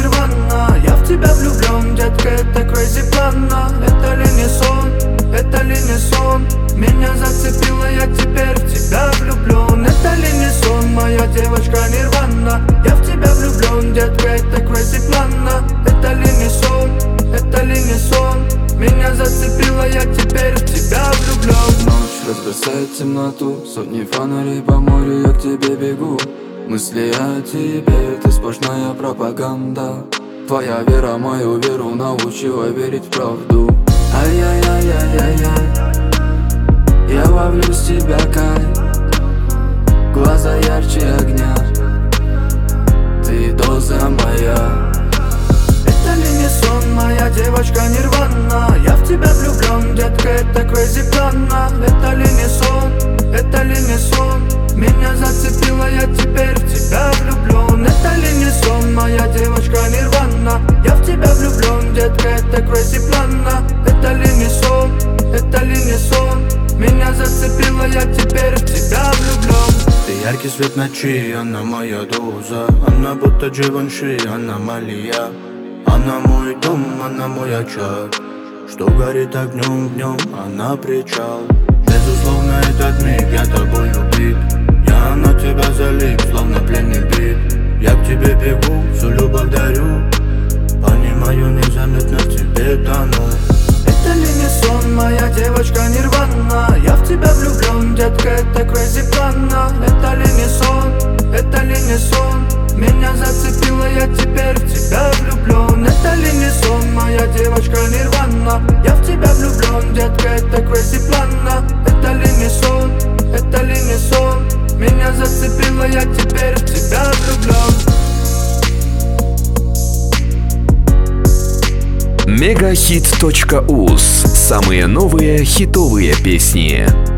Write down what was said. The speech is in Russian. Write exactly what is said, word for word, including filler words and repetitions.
нирвана. Я в тебя влюблен, детка, это crazy плана. Это ли не сон, это ли не сон? Меня зацепило, я теперь в тебя влюблен. Это ли не сон, моя девочка нирвана? Я в тебя влюблен, детка, это crazy плана. Это ли не сон, это ли не сон? Меня зацепило, я теперь в тебя влюблен. Ночь разбросает темноту, сотни фонарей по морю, я к тебе бегу. Мысли о тебе, ты сплошная пропаганда. Твоя вера мою веру научила верить в правду. Ай-яй-яй-яй-яй-яй, я ловлю с тебя кайф. Глаза ярче огня, ты доза моя. Это ли не сон, моя девочка нирвана? Я в тебя влюблен, детка, это crazy плана. Это ли не сон, это ли не сон? Меня зацепило, я теперь в тебя влюблен. Это ли не сон, моя девочка нирвана? Я в тебя влюблен, детка, это crazy плана. Это ли не сон, это ли не сон? Меня зацепило, я теперь в тебя влюблен. Ты яркий свет ночи, она моя доза. Она будто Дживанши, аномалия. Она мой дом, она мой очаг, что горит огнем в нем, она причал. Безусловно, этот миг, я тобой убит. Я на тебя залип, словно пленный бит. Я к тебе бегу, всю любовь дарю. Понимаю, незаметно в тебе тону. Это ли не сон, моя девочка нирвана? Я в тебя влюблен, детка, это crazy плана. Это ли не сон, это ли не сон? Меня зацепило, я теперь в тебя влюблен. Это ли не сон, моя девочка нирвана? Я в тебя влюблен, детка, это crazy плана. Это ли не сон, это ли не сон? Меня зацепило, я теперь в тебя влюблен. мегахит точка уз. Самые новые хитовые песни.